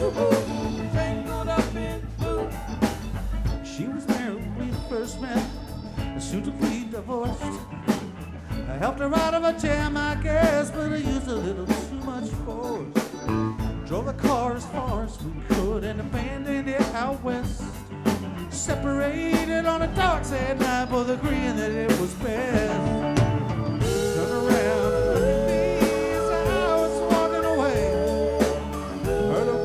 Tangled up in blue. She was married when we first met, soon to be divorced. I helped her out of a jam, I guess, but I used a little too much force. Drove the car as far as we could and abandoned it out west. Separated on a dark sad night, both agreeing that it was